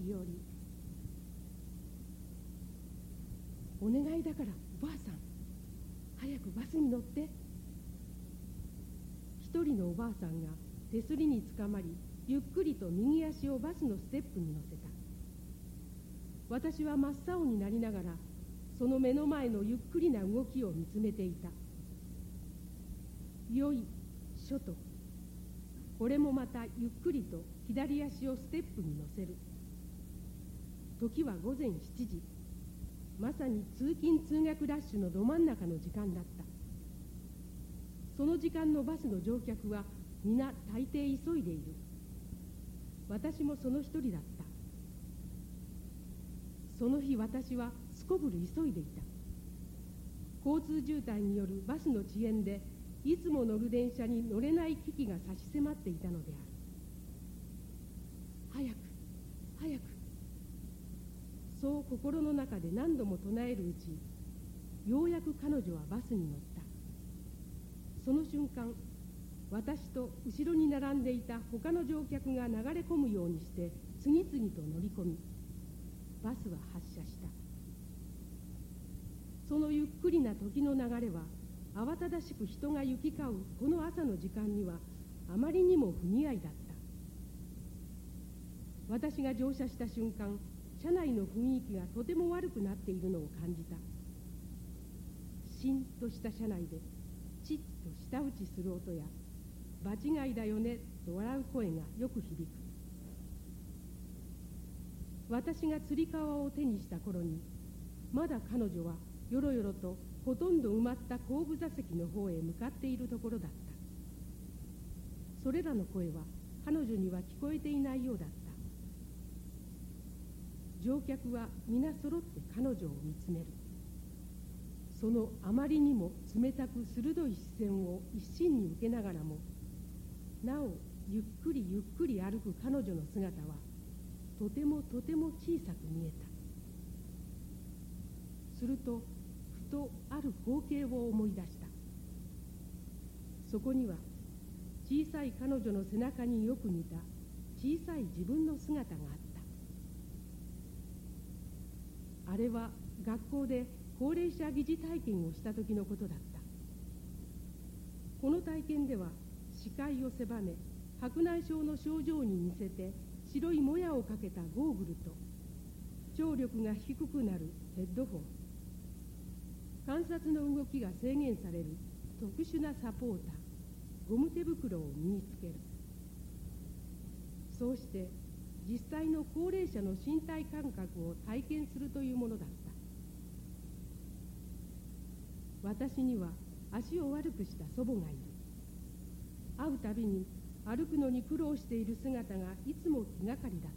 日和。お願いだからおばあさん、早くバスに乗って。一人のおばあさんが手すりにつかまり、ゆっくりと右足をバスのステップに乗せた。私は真っ青になりながらその目の前のゆっくりな動きを見つめていた。よいしょと、これもまたゆっくりと左足をステップに乗せる。時は午前7時、まさに通勤通学ラッシュのど真ん中の時間だった。その時間のバスの乗客は皆大抵急いでいる。私もその一人だった。その日私はすこぶる急いでいた。交通渋滞によるバスの遅延でいつも乗る電車に乗れない危機が差し迫っていたのである。早く早く、そう心の中で何度も唱えるうち、ようやく彼女はバスに乗った。その瞬間、私と後ろに並んでいた他の乗客が流れ込むようにして次々と乗り込み、バスは発車した。そのゆっくりな時の流れは、慌ただしく人が行き交うこの朝の時間にはあまりにも不似合いだった。私が乗車した瞬間、車内の雰囲気がとても悪くなっているのを感じた。しんとした車内でチッと舌打ちする音や、場違いだよねと笑う声がよく響く。私がつり革を手にした頃に、まだ彼女はよろよろとほとんど埋まった後部座席の方へ向かっているところだった。それらの声は彼女には聞こえていないようだった。乗客は皆揃って彼女を見つめる。そのあまりにも冷たく鋭い視線を一身に受けながらも、なおゆっくりゆっくり歩く彼女の姿はとてもとても小さく見えた。するとふとある光景を思い出した。そこには小さい彼女の背中によく似た小さい自分の姿があった。あれは学校で高齢者疑似体験をした時のことだった。この体験では視界を狭め、白内障の症状に似せて白いもやをかけたゴーグルと、聴力が低くなるヘッドホン、観察の動きが制限される特殊なサポーター、ゴム手袋を身につける。そうして実際の高齢者の身体感覚を体験するというものだった。私には足を悪くした祖母がいる。会うたびに歩くのに苦労している姿がいつも気がかりだった。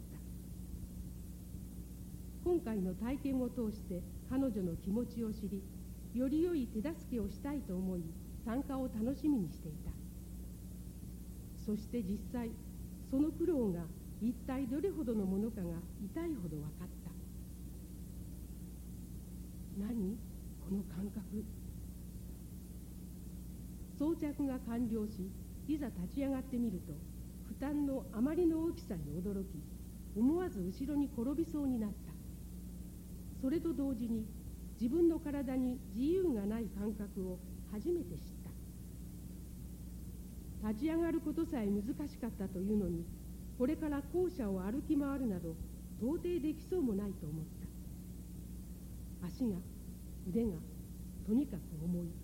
今回の体験を通して彼女の気持ちを知り、より良い手助けをしたいと思い、参加を楽しみにしていた。そして実際、その苦労が一体どれほどのものかが痛いほど分かった。何？この感覚。装着が完了し、いざ立ち上がってみると、負担のあまりの大きさに驚き、思わず後ろに転びそうになった。それと同時に、自分の体に自由がない感覚を初めて知った。立ち上がることさえ難しかったというのに、これから校舎を歩き回るなど到底できそうもないと思った。足が、腕がとにかく重い。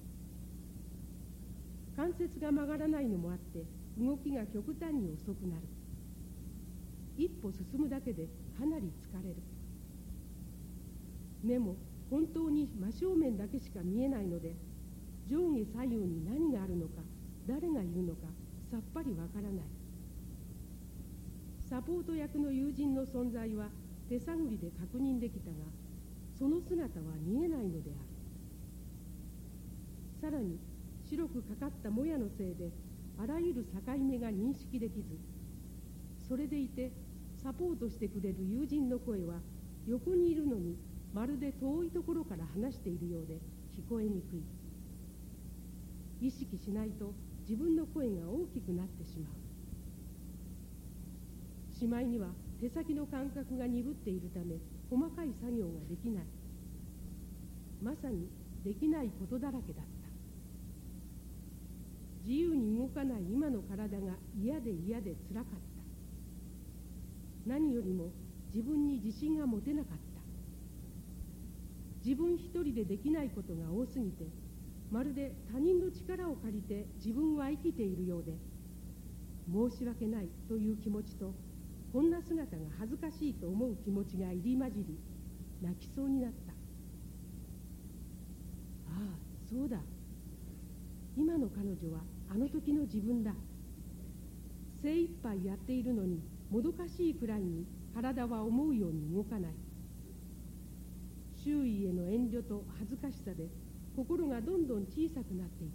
関節が曲がらないのもあって動きが極端に遅くなる。一歩進むだけでかなり疲れる。目も本当に真正面だけしか見えないので、上下左右に何があるのか、誰がいるのかさっぱりわからない。サポート役の友人の存在は手探りで確認できたが、その姿は見えないのである。さらに白くかかったもやのせいであらゆる境目が認識できず、それでいてサポートしてくれる友人の声は横にいるのにまるで遠いところから話しているようで聞こえにくい。意識しないと自分の声が大きくなってしまう。しまいには手先の感覚が鈍っているため細かい作業ができない。まさにできないことだらけだった。自由に動かない今の体が嫌で嫌でつらかった。何よりも自分に自信が持てなかった。自分一人でできないことが多すぎて、まるで他人の力を借りて自分は生きているようで、申し訳ないという気持ちと、こんな姿が恥ずかしいと思う気持ちが入り混じり、泣きそうになった。ああ、そうだ。今の彼女はあの時の自分だ。精一杯やっているのに、もどかしいくらいに体は思うように動かない。周囲への遠慮と恥ずかしさで心がどんどん小さくなっていく。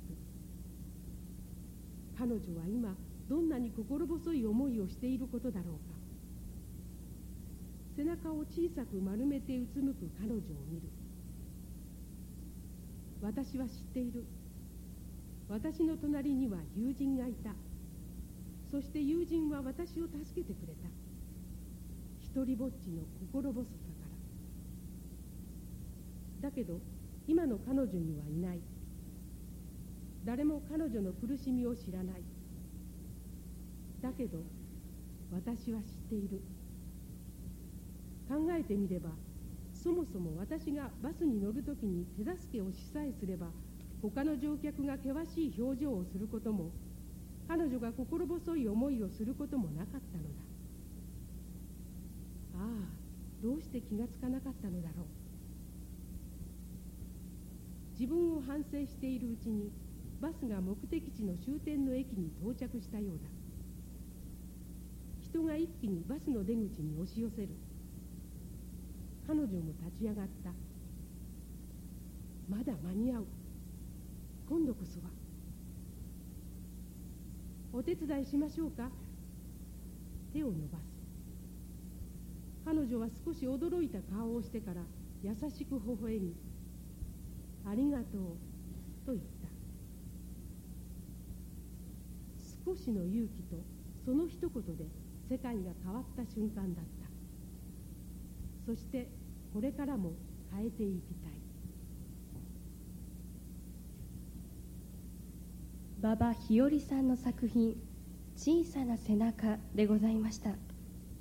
彼女は今どんなに心細い思いをしていることだろうか。背中を小さく丸めてうつむく彼女を見る。私は知っている。私の隣には友人がいた。そして友人は私を助けてくれた。一りぼっちの心細さから。だけど今の彼女にはいない。誰も彼女の苦しみを知らない。だけど私は知っている。考えてみれば、そもそも私がバスに乗るときに手助けをしさえすれば、他の乗客が険しい表情をすることも、彼女が心細い思いをすることもなかったのだ。ああ、どうして気がつかなかったのだろう。自分を反省しているうちに、バスが目的地の終点の駅に到着したようだ。人が一気にバスの出口に押し寄せる。彼女も立ち上がった。まだ間に合う。今度こそは。お手伝いしましょうか。手を伸ばす。彼女は少し驚いた顔をしてから優しく微笑み、ありがとうと言った。少しの勇気とその一言で世界が変わった瞬間だった。そしてこれからも変えていきたい。 馬場日和さんの作品「小さな背中」でございました。